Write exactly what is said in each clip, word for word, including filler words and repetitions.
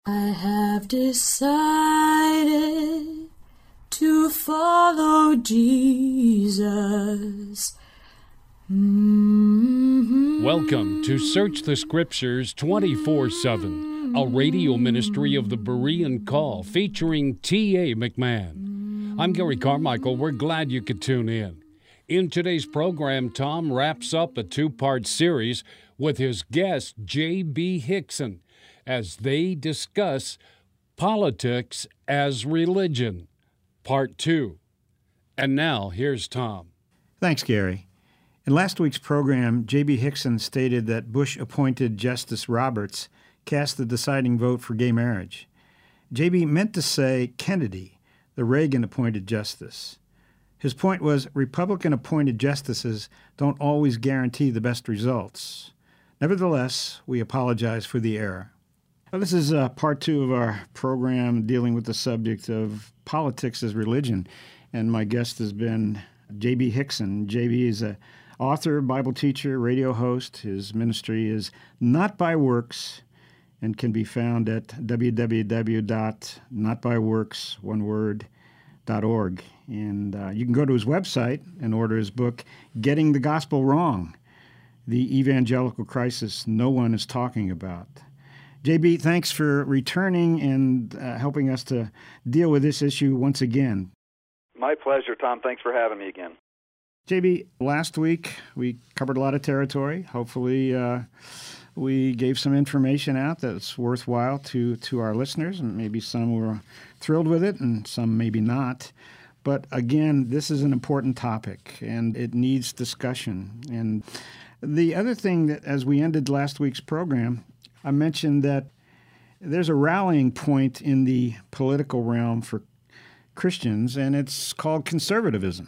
I have decided to follow Jesus. Mm-hmm. Welcome to Search the Scriptures twenty-four seven, a radio ministry of the Berean Call featuring T A McMahon. I'm Gary Carmichael. We're glad you could tune in. In today's program, Tom wraps up a two-part series with his guest, J B Hixson, as they discuss politics as religion, part two. And now, here's Tom. Thanks, Gary. In last week's program, J B Hixson stated that Bush-appointed Justice Roberts cast the deciding vote for gay marriage. J B meant to say Kennedy, the Reagan-appointed justice. His point was Republican-appointed justices don't always guarantee the best results. Nevertheless, we apologize for the error. Well, this is uh, part two of our program dealing with the subject of politics as religion, and my guest has been J B Hixson. J B is an author, Bible teacher, radio host. His ministry is Not by Works and can be found at w w w dot not by works one word dot org. And uh, you can go to his website and order his book, Getting the Gospel Wrong, the Evangelical Crisis No One is Talking About. J B, thanks for returning and uh, helping us to deal with this issue once again. My pleasure, Tom. Thanks for having me again. J B, last week we covered a lot of territory. Hopefully uh, we gave some information out that's worthwhile to, to our listeners, and maybe some were thrilled with it and some maybe not. But again, this is an important topic, and it needs discussion. And the other thing that, as we ended last week's program, I mentioned that there's a rallying point in the political realm for Christians, and it's called conservatism.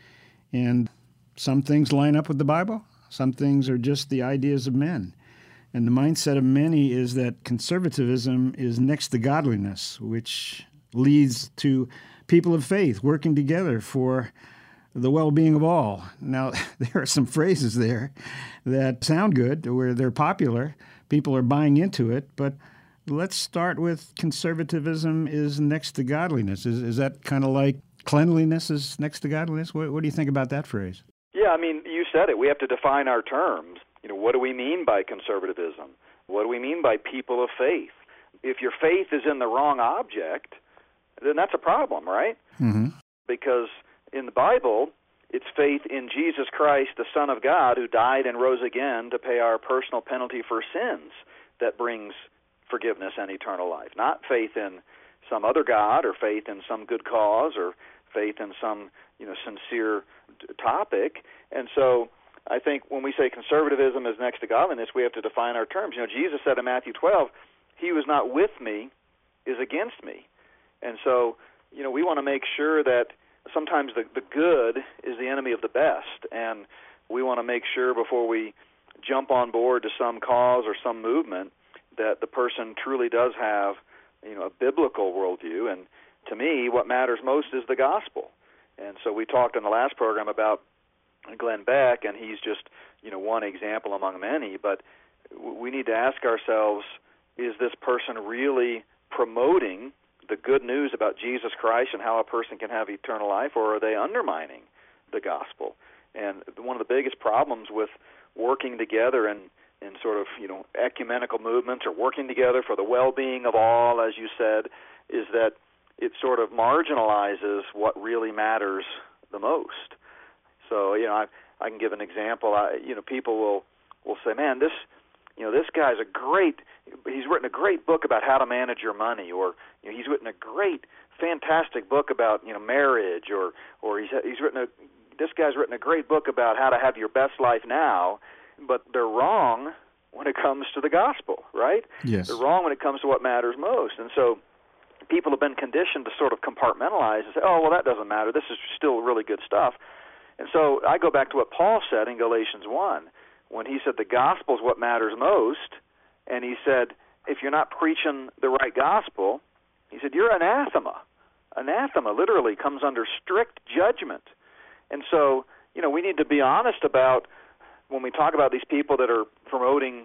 And some things line up with the Bible. Some things are just the ideas of men. And the mindset of many is that conservatism is next to godliness, which leads to people of faith working together for the well-being of all. Now, there are some phrases there that sound good, where they're popular. People are buying into it, but let's start with conservatism is next to godliness. Is, is that kind of like cleanliness is next to godliness? What, what do you think about that phrase? Yeah, I mean, you said it. We have to define our terms. You know, what do we mean by conservatism? What do we mean by people of faith? If your faith is in the wrong object, then that's a problem, right? Mm-hmm. Because in the Bible, it's faith in Jesus Christ, the Son of God, who died and rose again to pay our personal penalty for sins that brings forgiveness and eternal life. Not faith in some other God or faith in some good cause or faith in some, you know, sincere topic. And so I think when we say conservatism is next to godliness, we have to define our terms. You know, Jesus said in Matthew twelve, "He who is not with me is against me." And so, you know, we want to make sure that sometimes the, the good is the enemy of the best, and we want to make sure before we jump on board to some cause or some movement that the person truly does have, you know, a biblical worldview. And to me, what matters most is the gospel. And so we talked in the last program about Glenn Beck, and he's just, you know, one example among many, but we need to ask ourselves, is this person really promoting the good news about Jesus Christ and how a person can have eternal life, or are they undermining the gospel? And one of the biggest problems with working together in, in sort of, you know, ecumenical movements or working together for the well-being of all, as you said, is that it sort of marginalizes what really matters the most. So, you know, I, I can give an example. I, you know, people will, will say, man, this, you know, this guy's a great, he's written a great book about how to manage your money, or you know, he's written a great, fantastic book about, you know, marriage, or or he's he's written a, this guy's written a great book about how to have your best life now, but they're wrong when it comes to the gospel, right? Yes. They're wrong when it comes to what matters most. And so people have been conditioned to sort of compartmentalize and say, oh, well, that doesn't matter. This is still really good stuff. And so I go back to what Paul said in Galatians one, when he said the gospel is what matters most, and he said, if you're not preaching the right gospel, he said, you're anathema. Anathema literally comes under strict judgment. And so, you know, we need to be honest about when we talk about these people that are promoting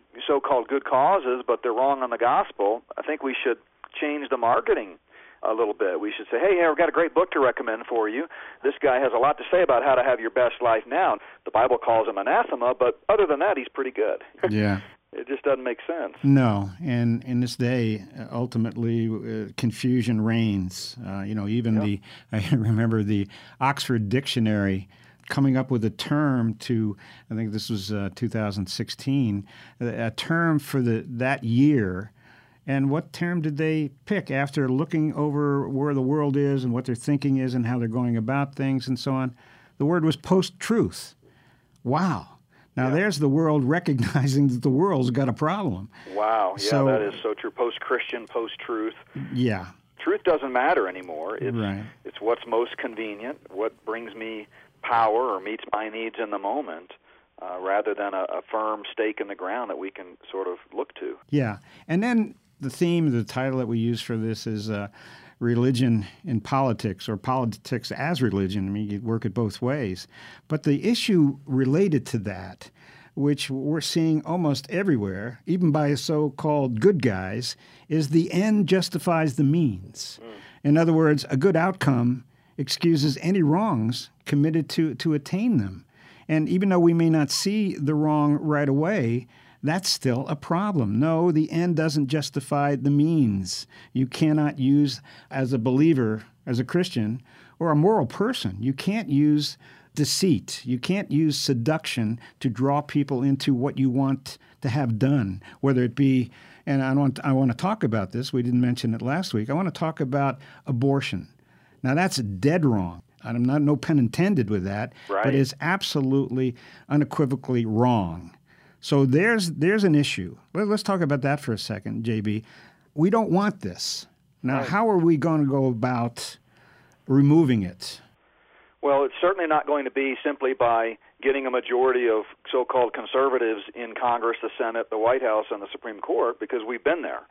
so-called good causes, but they're wrong on the gospel, I think we should change the marketing a little bit. We should say, hey, I've got a great book to recommend for you. This guy has a lot to say about how to have your best life now. The Bible calls him anathema, but other than that, he's pretty good. Yeah. It just doesn't make sense. No, and in this day, ultimately, uh, confusion reigns. Uh, you know, even Yeah. the, I remember the Oxford Dictionary coming up with a term to, I think this was uh, two thousand sixteen, a term for the that year. And what term did they pick after looking over where the world is and what their thinking is and how they're going about things and so on? The word was post-truth. Wow. Now, Yeah. there's the world recognizing that the world's got a problem. Wow. Yeah, So- that is so true. Post-Christian, post-truth. Yeah. Truth doesn't matter anymore. It's, Right. it's what's most convenient, what brings me power or meets my needs in the moment, uh, rather than a, a firm stake in the ground that we can sort of look to. Yeah. And then the theme, the title that we use for this is uh, religion in politics, or politics as religion. I mean, you work it both ways. But the issue related to that, which we're seeing almost everywhere, even by so-called good guys, is the end justifies the means. Mm. In other words, a good outcome excuses any wrongs committed to, to attain them. And even though we may not see the wrong right away, that's still a problem. No, the end doesn't justify the means. You cannot use, as a believer, as a Christian, or a moral person, you can't use deceit. You can't use seduction to draw people into what you want to have done, whether it be, and I want, I want to talk about this, we didn't mention it last week, I want to talk about abortion. Now, that's dead wrong. I'm not, no pun intended with that, Right. but it's absolutely, unequivocally wrong. So there's there's an issue. Let, let's talk about that for a second, J B. We don't want this. Now, Right. how are we going to go about removing it? Well, it's certainly not going to be simply by getting a majority of so-called conservatives in Congress, the Senate, the White House, and the Supreme Court, because we've been there.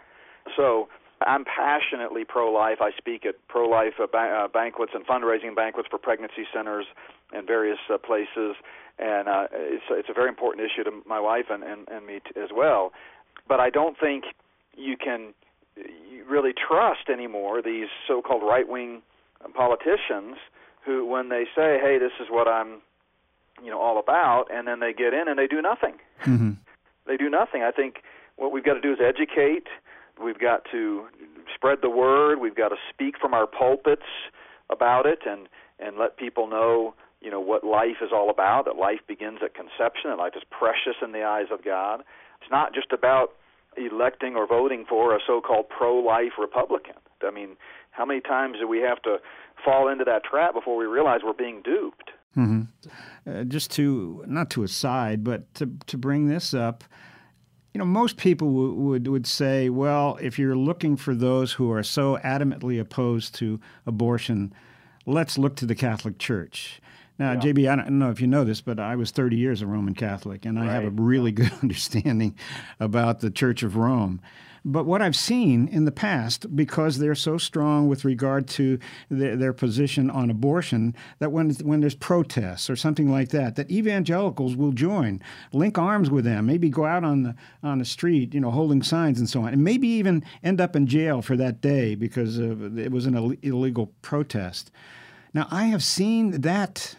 So I'm passionately pro-life. I speak at pro-life uh, ba- uh, banquets and fundraising banquets for pregnancy centers and various uh, places, and uh, it's, it's a very important issue to my wife and, and, and me t- as well. But I don't think you can really trust anymore these so-called right-wing politicians who, when they say, hey, this is what I'm you know, all about, and then they get in and they do nothing. Mm-hmm. They do nothing. I think what we've got to do is educate. We've got to spread the word. We've got to speak from our pulpits about it and, and let people know, you know, what life is all about, that life begins at conception, that life is precious in the eyes of God. It's not just about electing or voting for a so-called pro-life Republican. I mean, how many times do we have to fall into that trap before we realize we're being duped? Mm-hmm. Uh, just to, not to aside, but to to bring this up, you know, most people w- would would say, well, if you're looking for those who are so adamantly opposed to abortion, let's look to the Catholic Church. Now, Yeah. J B, I don't know if you know this, but I was thirty years a Roman Catholic, and I have a Right. really good understanding about the Church of Rome. But what I've seen in the past, because they're so strong with regard to their, their position on abortion, that when when there's protests or something like that, that evangelicals will join, link arms with them, maybe go out on the on the street, you know, holding signs and so on, and maybe even end up in jail for that day because of, it was an Ill- illegal protest. Now, I have seen that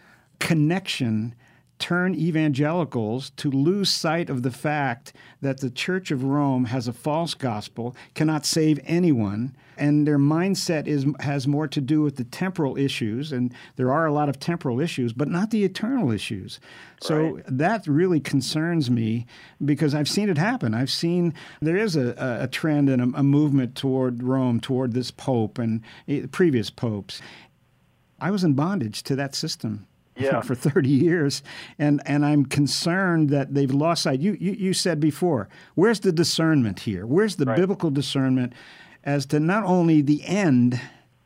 connection turn evangelicals to lose sight of the fact that the Church of Rome has a false gospel, cannot save anyone, and their mindset is has more to do with the temporal issues, and there are a lot of temporal issues, but not the eternal issues. So Right. that really concerns me because I've seen it happen. I've seen there is a, a trend and a, a movement toward Rome, toward this pope and eh, previous popes. I was in bondage to that system. Yeah. For thirty years, and, and I'm concerned that they've lost sight. You, you you said before, where's the discernment here? Where's the Right. biblical discernment as to not only the end,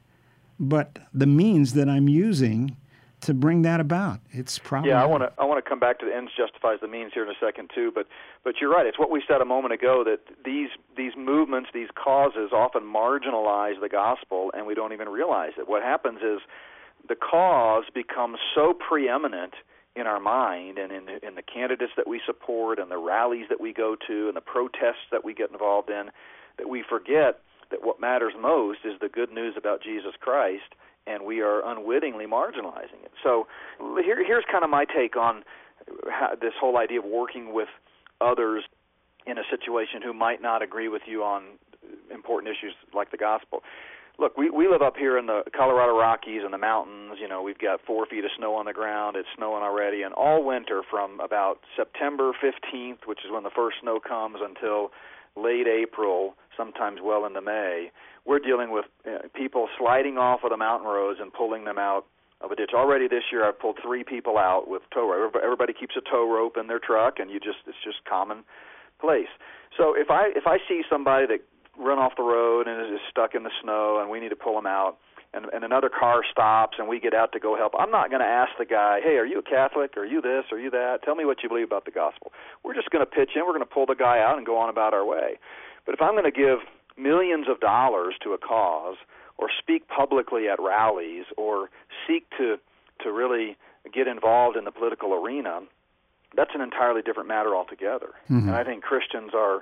but the means that I'm using to bring that about? It's probably Yeah, I want to I want to come back to the ends justifies the means here in a second too. But but you're right. It's what we said a moment ago, that these these movements, these causes, often marginalize the gospel, and we don't even realize it. What happens is the cause becomes so preeminent in our mind and in the, in the candidates that we support and the rallies that we go to and the protests that we get involved in, that we forget that what matters most is the good news about Jesus Christ, and we are unwittingly marginalizing it. So here, here's kind of my take on how, this whole idea of working with others in a situation who might not agree with you on important issues like the gospel. Look, we, we live up here in the Colorado Rockies and the mountains. You know, we've got four feet of snow on the ground. It's snowing already. And all winter from about September fifteenth, which is when the first snow comes, until late April, sometimes well into May, we're dealing with uh, people sliding off of the mountain roads and pulling them out of a ditch. Already this year I've pulled three people out with tow rope. Everybody keeps a tow rope in their truck, and you just it's just commonplace. So if I if I see somebody that run off the road and is stuck in the snow and we need to pull them out, and, and another car stops and we get out to go help, I'm not going to ask the guy, hey, are you a Catholic? Are you this? Are you that? Tell me what you believe about the gospel. We're just going to pitch in. We're going to pull the guy out and go on about our way. But if I'm going to give millions of dollars to a cause or speak publicly at rallies or seek to, to really get involved in the political arena, that's an entirely different matter altogether. Mm-hmm. And I think Christians are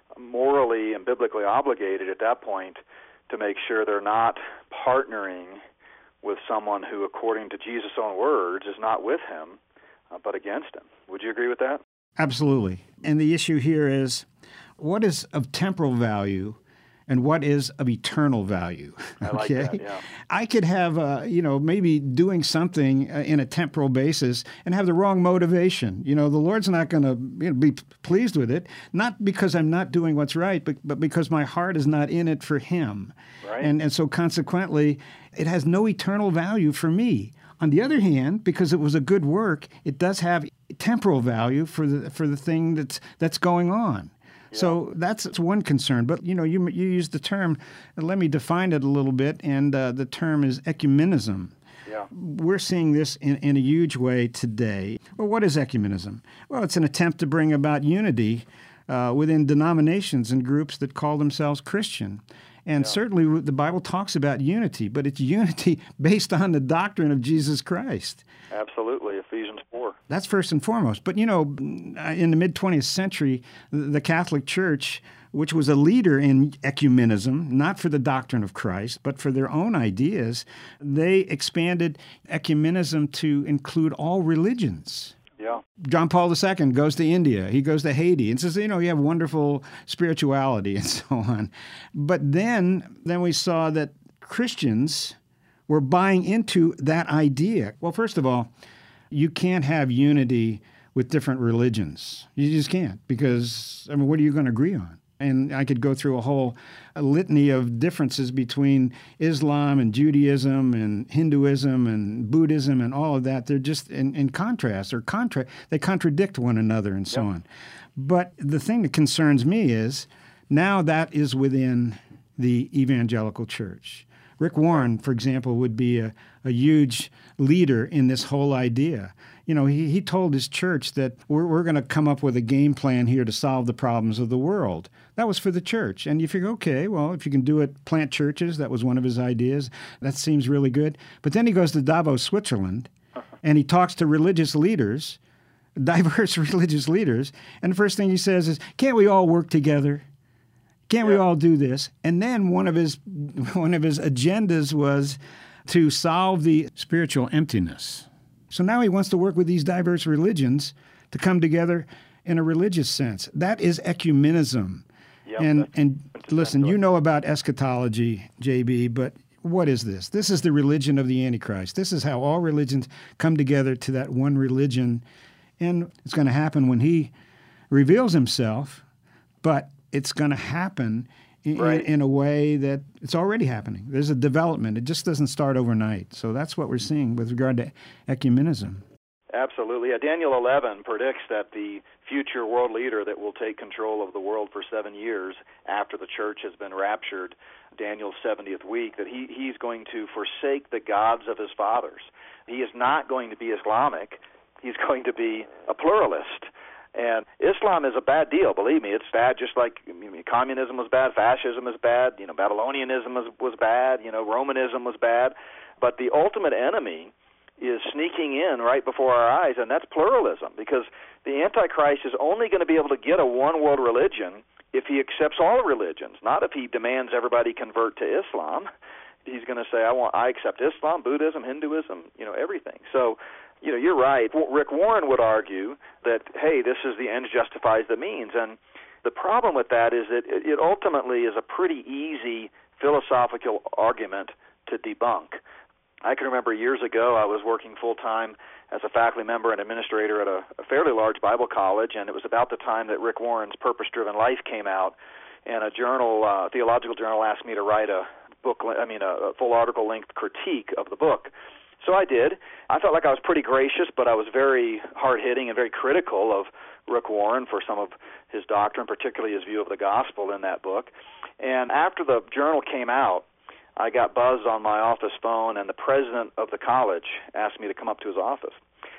morally and biblically obligated at that point to make sure they're not partnering with someone who, according to Jesus' own words, is not with him, uh, but against him. Would you agree with that? Absolutely. And the issue here is, what is of temporal value and what is of eternal value? I like okay? that, yeah. I could have, uh, you know, maybe doing something uh, in a temporal basis and have the wrong motivation. You know, the Lord's not going to you know, be pleased with it, not because I'm not doing what's right, but, but because my heart is not in it for him. Right. And, and so consequently, it has no eternal value for me. On the other hand, because it was a good work, it does have temporal value for the for the thing that's that's going on. Yeah. So that's one concern. But, you know, you you used the term, let me define it a little bit, and uh, the term is ecumenism. Yeah. We're seeing this in, in a huge way today. Well, what is ecumenism? Well, it's an attempt to bring about unity uh, within denominations and groups that call themselves Christian. And yeah. certainly the Bible talks about unity, but it's unity based on the doctrine of Jesus Christ. Absolutely, Ephesians four. That's first and foremost. But, you know, in the mid-twentieth century, the Catholic Church, which was a leader in ecumenism, not for the doctrine of Christ, but for their own ideas, they expanded ecumenism to include all religions. Yeah. John Paul the Second goes to India. He goes to Haiti and says, you know, you have wonderful spirituality and so on. But then, then we saw that Christians were buying into that idea. Well, first of all, you can't have unity with different religions. You just can't, because, I mean, what are you going to agree on? And I could go through a whole a litany of differences between Islam and Judaism and Hinduism and Buddhism and all of that. They're just in, in contrast or contra. They contradict one another and so yep. on. But the thing that concerns me is now that is within the evangelical church. Rick Warren, for example, would be a, a huge leader in this whole idea. You know, he, he told his church that we're, we're going to come up with a game plan here to solve the problems of the world. That was for the church. And you figure, okay, well, if you can do it, plant churches. That was one of his ideas. That seems really good. But then he goes to Davos, Switzerland, and he talks to religious leaders, diverse religious leaders. And the first thing he says is, can't we all work together? Can't yeah. we all do this? And then one of his one of his agendas was to solve the spiritual emptiness. So now he wants to work with these diverse religions to come together in a religious sense. That is ecumenism. Yep, and and listen, you know about eschatology, J B, but what is this? This is the religion of the Antichrist. This is how all religions come together to that one religion. And it's going to happen when he reveals himself, but it's going to happen in, right. in, in a way that it's already happening. There's a development. It just doesn't start overnight. So that's what we're seeing with regard to ecumenism. Absolutely. Yeah, Daniel eleven predicts that the future world leader that will take control of the world for seven years after the church has been raptured, Daniel's seventieth week, that he, he's going to forsake the gods of his fathers. He is not going to be Islamic. He's going to be a pluralist. And Islam is a bad deal, believe me. It's bad, just like I mean, communism was bad, fascism is bad, you know, Babylonianism was, was bad, you know, Romanism was bad. But the ultimate enemy is sneaking in right before our eyes, and that's pluralism, because the Antichrist is only going to be able to get a one-world religion if he accepts all religions, not if he demands everybody convert to Islam. He's going to say, I want, I accept Islam, Buddhism, Hinduism, you know, everything. So, you know, you're right. Rick Warren would argue that, hey, this is the end justifies the means. And the problem with that is that it ultimately is a pretty easy philosophical argument to debunk. I can remember years ago I was working full-time as a faculty member and administrator at a, a fairly large Bible college, and it was about the time that Rick Warren's Purpose-Driven Life came out, and a journal, uh, theological journal, asked me to write a book, I mean, a, a full article-length critique of the book. So I did. I felt like I was pretty gracious, but I was very hard-hitting and very critical of Rick Warren for some of his doctrine, particularly his view of the gospel in that book. And after the journal came out, I got buzzed on my office phone, and the president of the college asked me to come up to his office.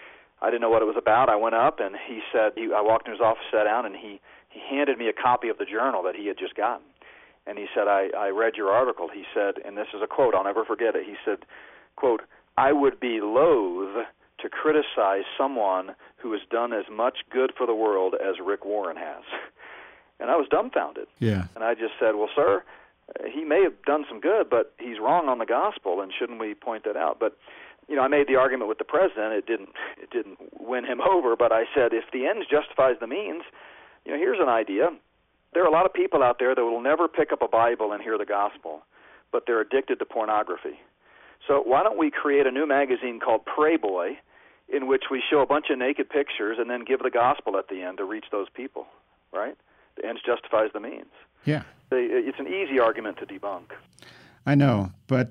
I didn't know what it was about. I went up, and he said, he, I walked into his office, sat down, and he, he handed me a copy of the journal that he had just gotten. And he said, I, I read your article. He said, and this is a quote, I'll never forget it. He said, quote, I would be loath to criticize someone who has done as much good for the world as Rick Warren has. And I was dumbfounded. Yeah. And I just said, well, sir, he may have done some good, but he's wrong on the gospel, and shouldn't we point that out? But, you know, I made the argument with the president. It didn't it didn't win him over, but I said, if the end justifies the means, you know, here's an idea. There are a lot of people out there that will never pick up a Bible and hear the gospel, but they're addicted to pornography. So why don't we create a new magazine called Prayboy, in which we show a bunch of naked pictures and then give the gospel at the end to reach those people, right? The end justifies the means. Yeah. It's an easy argument to debunk. I know, but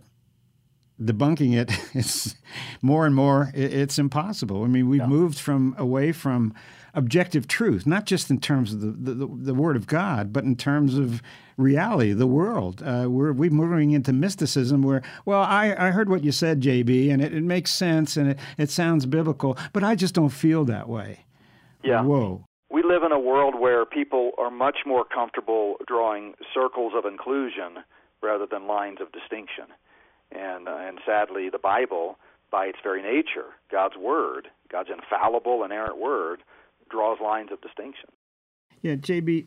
debunking it is more and more, it's impossible. I mean, we've yeah. moved from away from objective truth, not just in terms of the, the, the Word of God, but in terms of reality, the world. Uh, we're, we're moving into mysticism where, well, I, I heard what you said, J B, and it, it makes sense and it, it sounds biblical, but I just don't feel that way. Yeah. Whoa. We live in a world where people are much more comfortable drawing circles of inclusion rather than lines of distinction. And, uh, and sadly, the Bible, by its very nature, God's Word, God's infallible, inerrant Word, draws lines of distinction. Yeah, J B,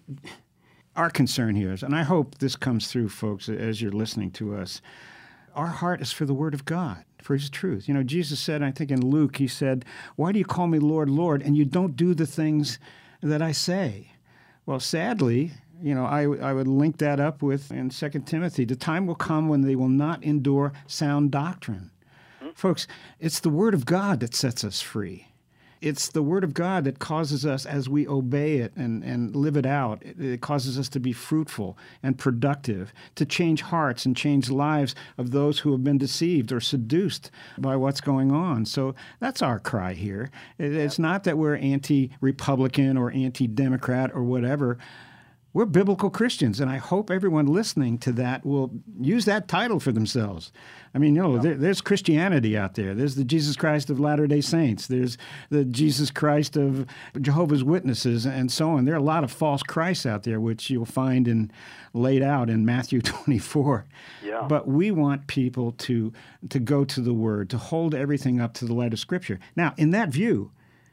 our concern here is, and I hope this comes through, folks, as you're listening to us, our heart is for the Word of God, for His truth. You know, Jesus said, I think in Luke, He said, why do you call me Lord, Lord, and you don't do the things that I say? Well, sadly, you know, I, I would link that up with in Second Timothy, the time will come when they will not endure sound doctrine. Mm-hmm. Folks, it's the Word of God that sets us free. It's the Word of God that causes us, as we obey it and, and live it out, it, it causes us to be fruitful and productive, to change hearts and change lives of those who have been deceived or seduced by what's going on. So that's our cry here. It, it's not that we're anti-Republican or anti-Democrat or whatever. We're biblical Christians, and I hope everyone listening to that will use that title for themselves. I mean, you know, yeah. there, there's Christianity out there. There's the Jesus Christ of Latter-day Saints. There's the Jesus Christ of Jehovah's Witnesses, and so on. There are a lot of false Christs out there, which you'll find in laid out in Matthew twenty-four. Yeah. But we want people to to go to the Word, to hold everything up to the light of Scripture. Now, in that view,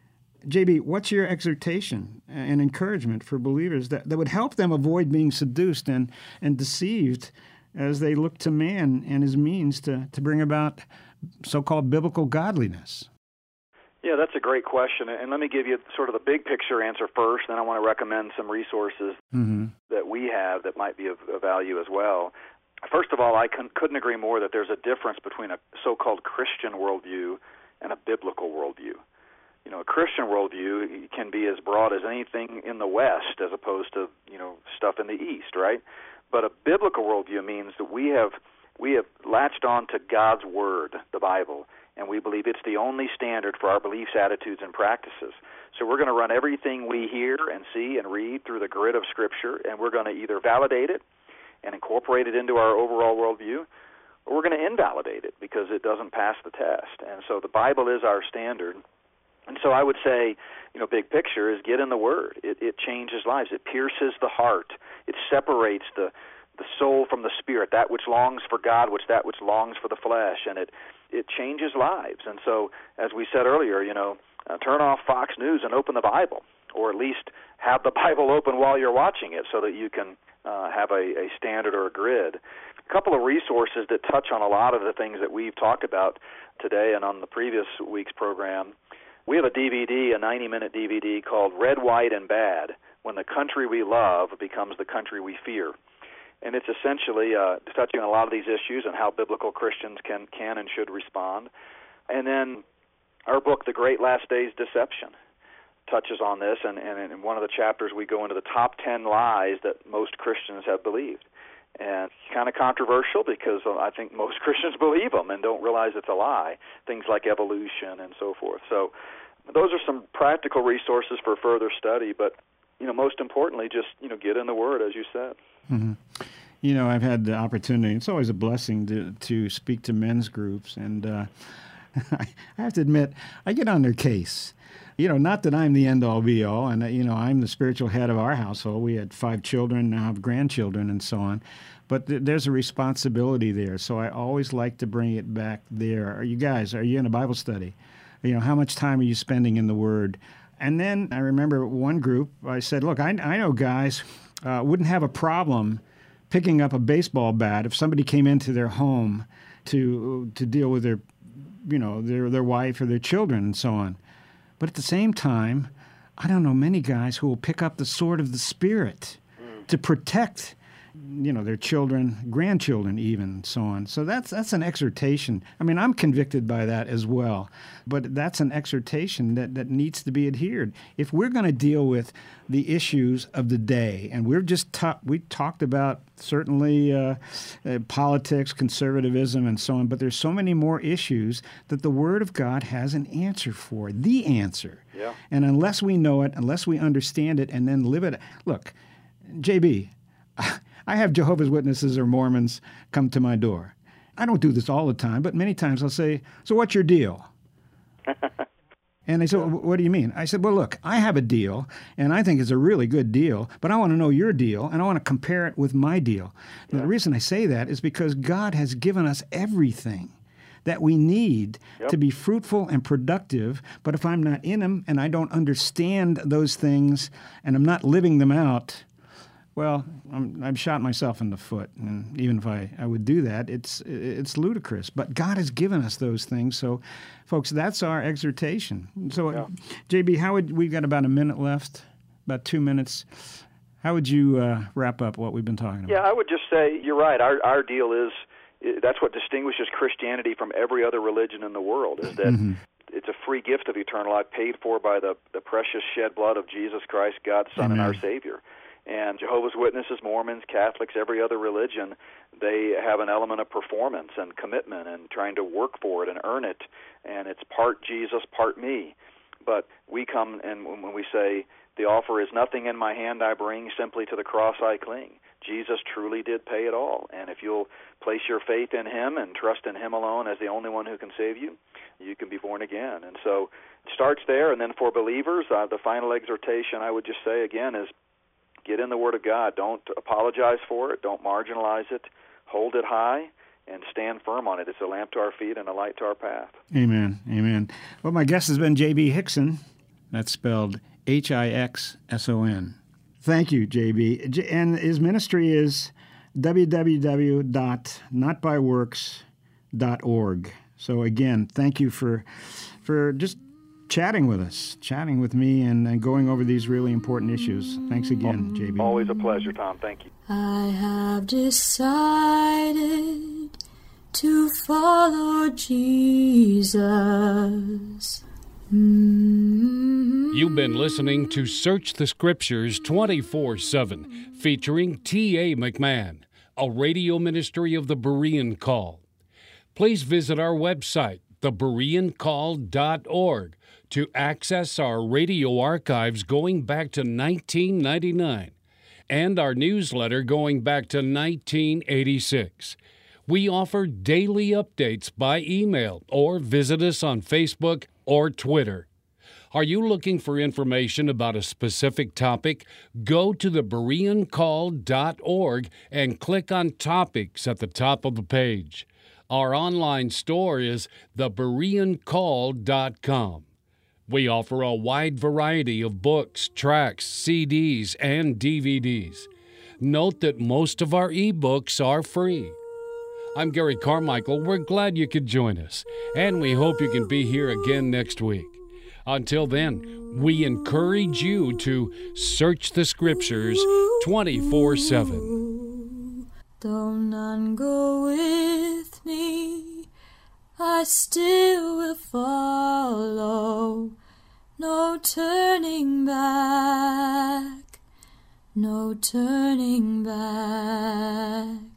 J B, what's your exhortation and encouragement for believers that, that would help them avoid being seduced and, and deceived as they look to man and his means to, to bring about so-called biblical godliness? Yeah, that's a great question. And let me give you sort of the big picture answer first, then I want to recommend some resources mm-hmm. that we have that might be of, of value as well. First of all, I con- couldn't agree more that there's a difference between a so-called Christian worldview and a biblical worldview. You know, a Christian worldview can be as broad as anything in the West as opposed to, you know, stuff in the East, right? But a biblical worldview means that we have we have latched on to God's Word, the Bible, and we believe it's the only standard for our beliefs, attitudes, and practices. So we're going to run everything we hear and see and read through the grid of Scripture, and we're going to either validate it and incorporate it into our overall worldview, or we're going to invalidate it because it doesn't pass the test. And so the Bible is our standard. And so I would say, you know, big picture is get in the Word. It, it changes lives. It pierces the heart. It separates the, the soul from from the Spirit, that which longs for God, which that which longs for the flesh, and it it changes lives. And so, as we said earlier, you know, uh, turn off Fox News and open the Bible, or at least have the Bible open while you're watching it so that you can uh, have a, a standard or a grid. A couple of resources that touch on a lot of the things that we've talked about today and on the previous week's program. We have a D V D, a ninety-minute D V D called Red, White, and Bad, When the Country We Love Becomes the Country We Fear. And it's essentially uh, touching on a lot of these issues and how biblical Christians can, can and should respond. And then our book, The Great Last Days Deception, touches on this, and, and in one of the chapters we go into the top ten lies that most Christians have believed. And it's kind of controversial because I think most Christians believe them and don't realize it's a lie, things like evolution and so forth. So those are some practical resources for further study, but you know, most importantly, just you know, get in the Word, as you said. Mm-hmm. You know, I've had the opportunity. It's always a blessing to to speak to men's groups, and uh, I have to admit, I get on their case. You know, not that I'm the end-all, be-all, and, uh, you know, I'm the spiritual head of our household. We had five children, now have grandchildren, and so on. But th- there's a responsibility there, so I always like to bring it back there. Are you guys, are you in a Bible study? You know, how much time are you spending in the Word? And then I remember one group, I said, look, I, I know guys uh, wouldn't have a problem picking up a baseball bat if somebody came into their home to to deal with their, you know, their their wife or their children and so on. But at the same time, I don't know many guys who will pick up the sword of the Spirit mm. to protect, you know, their children, grandchildren even, and so on. So that's that's an exhortation. I mean, I'm convicted by that as well. But that's an exhortation that, that needs to be adhered. If we're going to deal with the issues of the day, and we're just ta- we talked about certainly uh, uh, politics, conservatism, and so on, but there's so many more issues that the Word of God has an answer for, the answer. Yeah. And unless we know it, unless we understand it, and then live it, look, J B, I have Jehovah's Witnesses or Mormons come to my door. I don't do this all the time, but many times I'll say, so what's your deal? And they said, well, what do you mean? I said, well, look, I have a deal, and I think it's a really good deal, but I want to know your deal, and I want to compare it with my deal. Yeah. The reason I say that is because God has given us everything that we need yep. to be fruitful and productive, but if I'm not in them and I don't understand those things and I'm not living them out, well, I'm, I've shot myself in the foot, and even if I, I would do that, it's it's ludicrous. But God has given us those things, so, folks, that's our exhortation. So, yeah. J B, how would we've got about a minute left, about two minutes. How would you uh, wrap up what we've been talking about? Yeah, I would just say you're right. Our our deal is that's what distinguishes Christianity from every other religion in the world. Is that mm-hmm. it's a free gift of eternal life, paid for by the the precious shed blood of Jesus Christ, God's Son Amen. And our Savior. And Jehovah's Witnesses, Mormons, Catholics, every other religion, they have an element of performance and commitment and trying to work for it and earn it. And it's part Jesus, part me. But we come and when we say, the offer is nothing in my hand I bring, simply to the cross I cling. Jesus truly did pay it all. And if you'll place your faith in Him and trust in Him alone as the only one who can save you, you can be born again. And so it starts there. And then for believers, uh, the final exhortation I would just say again is, get in the Word of God. Don't apologize for it. Don't marginalize it. Hold it high and stand firm on it. It's a lamp to our feet and a light to our path. Amen. Amen. Well, my guest has been J B Hixson. That's spelled H I X S O N. Thank you, J B. And his ministry is w w w dot not by works dot org. So, again, thank you for for just chatting with us, chatting with me, and, and going over these really important issues. Thanks again, J B. Always a pleasure, Tom. Thank you. I have decided to follow Jesus. Mm-hmm. You've been listening to Search the Scriptures twenty-four seven, featuring T A McMahon, a radio ministry of the Berean Call. Please visit our website, the berean call dot org, to access our radio archives going back to nineteen ninety-nine and our newsletter going back to nineteen eighty-six. We offer daily updates by email or visit us on Facebook or Twitter. Are you looking for information about a specific topic? Go to the Berean Call dot org and click on Topics at the top of the page. Our online store is the Berean Call dot com. We offer a wide variety of books, tracts, C Ds, and D V Ds. Note that most of our e-books are free. I'm Gary Carmichael. We're glad you could join us, and we hope you can be here again next week. Until then, we encourage you to search the Scriptures twenty-four seven. Though none go with me, I still will follow. No turning back, no turning back.